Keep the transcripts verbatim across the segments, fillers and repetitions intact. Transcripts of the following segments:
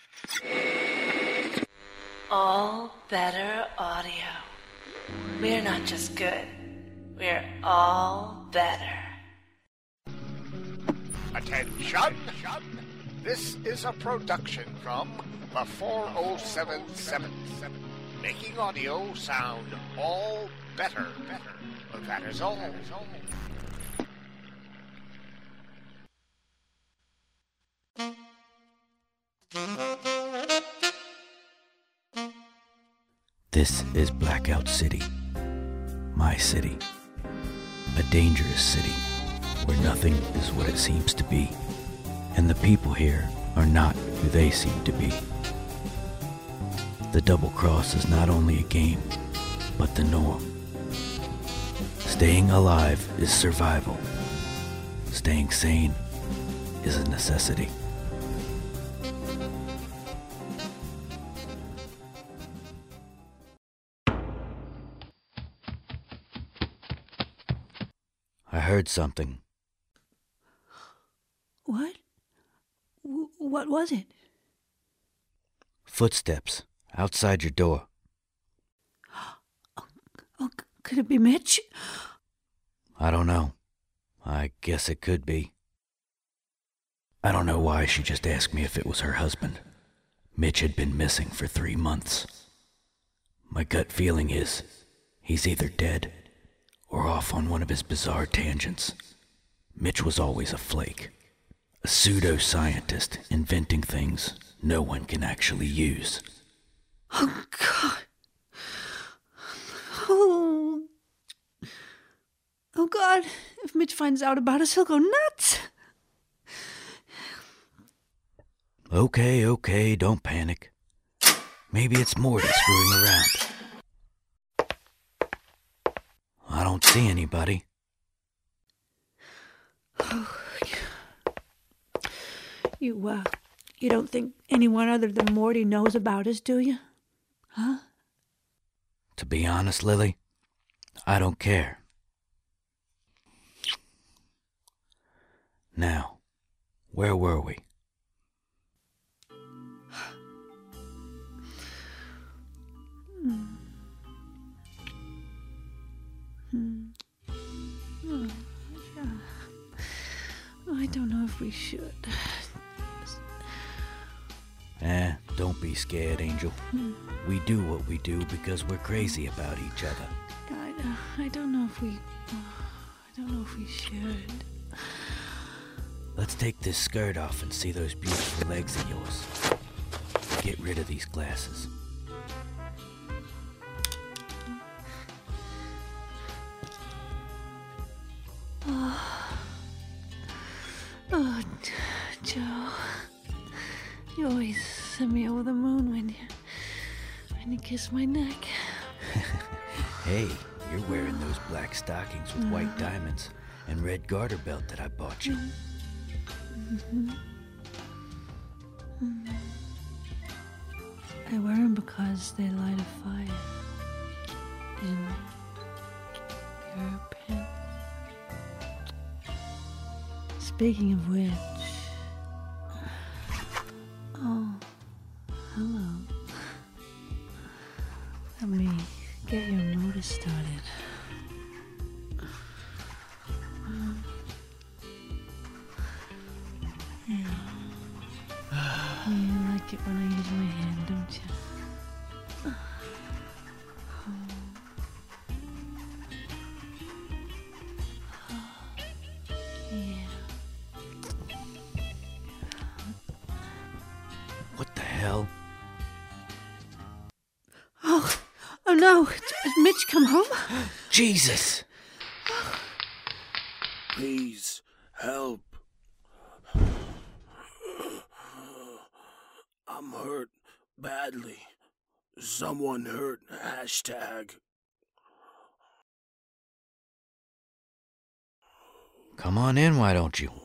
All Better Audio. We're not just good, we're all better. Attention! This is a production from the four oh seven seven, making audio sound all better. That is all. This is Blackout City, my city, a dangerous city where nothing is what it seems to be, and the people here are not who they seem to be. The double cross is not only a game, but the norm. Staying alive is survival. Staying sane is a necessity. I heard something. What? W- what was it? Footsteps outside your door. Oh, oh, could it be Mitch? I don't know. I guess it could be. I don't know why she just asked me if it was her husband. Mitch had been missing for three months. My gut feeling is he's either dead or off on one of his bizarre tangents. Mitch was always a flake, a pseudo-scientist inventing things no one can actually use. Oh, God. Oh. Oh, God. If Mitch finds out about us, he'll go nuts. Okay, okay, don't panic. Maybe it's Morty screwing around. I don't see anybody. You, uh, you don't think anyone other than Morty knows about us, do you? Huh? To be honest, Lily, I don't care. Now, where were we? Hmm. Hmm. Oh, yeah. I don't know if we should. Eh, don't be scared, Angel. Hmm. We do what we do because we're crazy about each other. I, uh, I don't know if we... I don't know if we should. Let's take this skirt off and see those beautiful legs of yours. Get rid of these glasses. Oh, oh, Joe. You always send me over the moon when you when you kiss my neck. Hey, you're wearing those black stockings with white diamonds and red garter belt that I bought you. Mm-hmm. Mm. I wear them because they light a fire in your pants. Speaking of which, oh, hello. Let me get your motor started. Um, yeah. You like it when I use my hand, don't you? Yeah. What the hell? Oh, oh no! Has Mitch come home? Jesus! Please, help. I'm hurt badly. Someone hurt. Hashtag. Come on in, why don't you?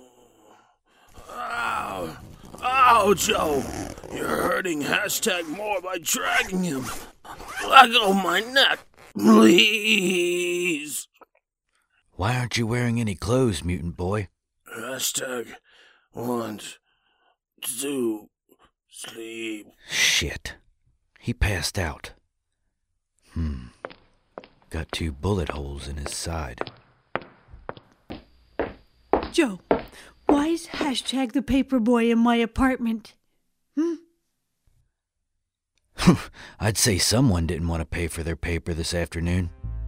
Ow! Ow, Joe! You're hurting Hashtag more by dragging him. Let go of my neck, please. Why aren't you wearing any clothes, mutant boy? Hashtag want to Sleep. Shit. He passed out. Hmm. Got two bullet holes in his side. Joe, why is hashtag the paperboy in my apartment? Hmm? I'd say someone didn't want to pay for their paper this afternoon.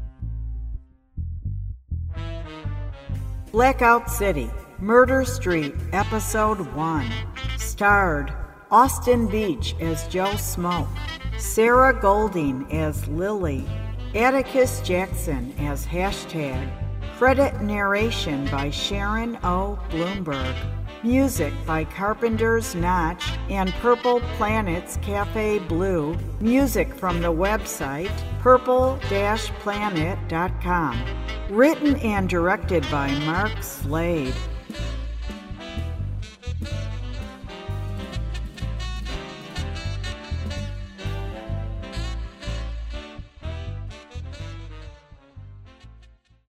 Blackout City, Murder Street, Episode one. Starred Austin Beach as Joe Smoke, Sarah Golding as Lily, Atticus Jackson as Hashtag. Credit narration by Sharon O. Bloomberg. Music by Carpenter's Notch and Purple Planet's Cafe Blue. Music from the website purple dash planet dot com. Written and directed by Mark Slade.